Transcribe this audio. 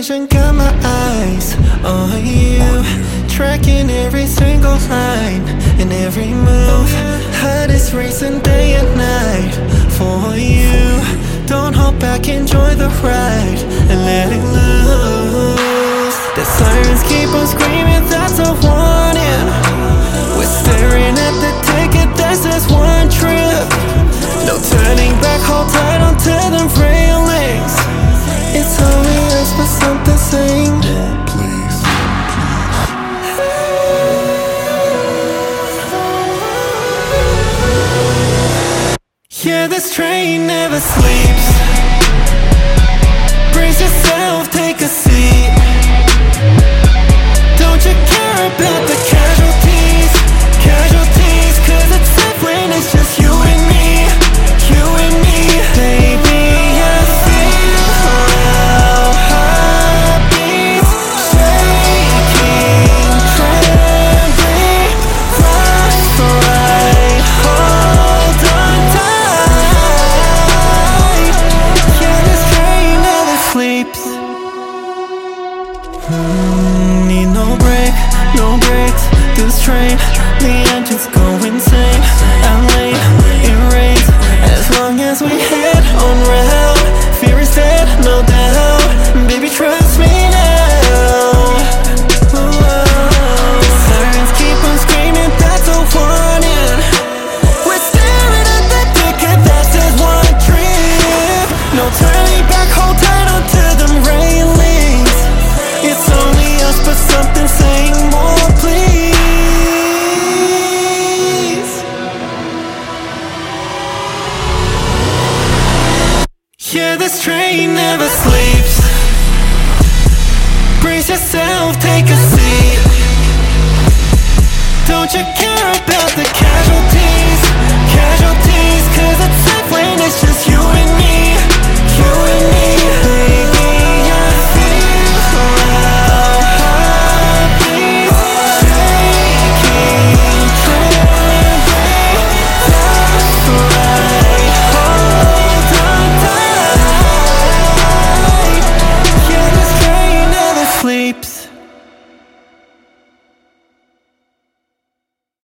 attention, got my eyes on you, tracking every single line and every move. Hottest racing day and night for you. Don't hold back, enjoy the ride and let it loose. The sirens keep on screaming, that's a warning. We're staring at the ticket, that's just one trip. No turning back, hold tight onto the railings. It's only us, but something saying please. Yeah, this train never sleeps. Brace yourself, take a seat. Don't you care about the casualties? Casualties, cause it's safe when it's just you and me. You and me, baby, I feel our heartbeats shaking, trembling, flash right, hold on tight. Yeah, this train never sleeps. Need no break, no breaks. This train, the engines go insane. I'm late, it rains. As long as we head on route, fear is dead, no doubt. Baby, trust me now. The sirens keep on screaming, that's a warning. We're staring at the ticket, that's just one trip. No turning back, hold tight onto them railings. It's only us, but something saying more, please. Yeah, this train never sleeps. Brace yourself, take a seat. Don't you care about the